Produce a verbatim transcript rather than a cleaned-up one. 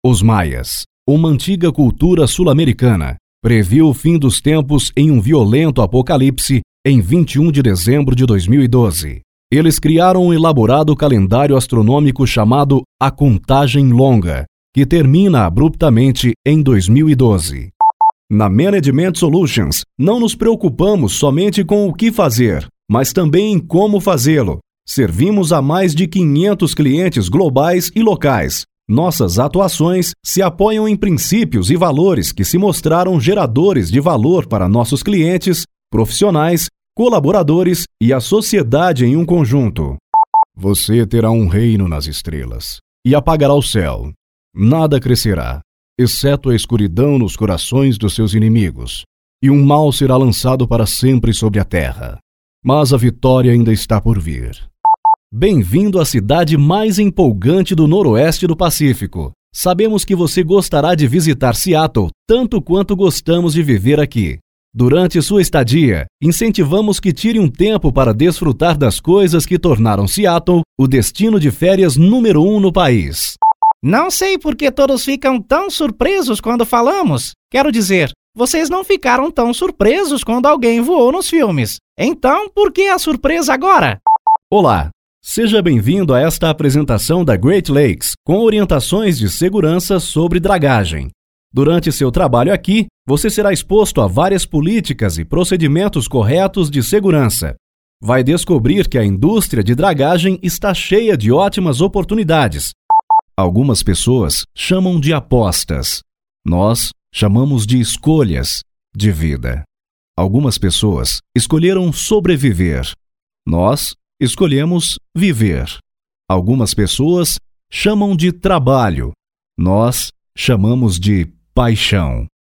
Os maias, uma antiga cultura sul-americana, previu o fim dos tempos em um violento apocalipse em vinte e um de dezembro de dois mil e doze. Eles criaram um elaborado calendário astronômico chamado A Contagem Longa, que termina abruptamente em dois mil e doze. Na Management Solutions, não nos preocupamos somente com o que fazer, mas também em como fazê-lo. Servimos a mais de quinhentos clientes globais e locais. Nossas atuações se apoiam em princípios e valores que se mostraram geradores de valor para nossos clientes, profissionais, colaboradores e a sociedade em um conjunto. Você terá um reino nas estrelas e apagará o céu. Nada crescerá, exceto a escuridão nos corações dos seus inimigos, e um mal será lançado para sempre sobre a terra. Mas a vitória ainda está por vir. Bem-vindo à cidade mais empolgante do noroeste do Pacífico. Sabemos que você gostará de visitar Seattle tanto quanto gostamos de viver aqui. Durante sua estadia, incentivamos que tire um tempo para desfrutar das coisas que tornaram Seattle o destino de férias número um no país. Não sei por que todos ficam tão surpresos quando falamos. Quero dizer, vocês não ficaram tão surpresos quando alguém voou nos filmes. Então, por que a surpresa agora? Olá, seja bem-vindo a esta apresentação da Great Lakes, com orientações de segurança sobre dragagem. Durante seu trabalho aqui, você será exposto a várias políticas e procedimentos corretos de segurança. Vai descobrir que a indústria de dragagem está cheia de ótimas oportunidades. Algumas pessoas chamam de apostas. Nós chamamos de escolhas de vida. Algumas pessoas escolheram sobreviver. Nós escolhemos viver. Algumas pessoas chamam de trabalho. Nós chamamos de paixão.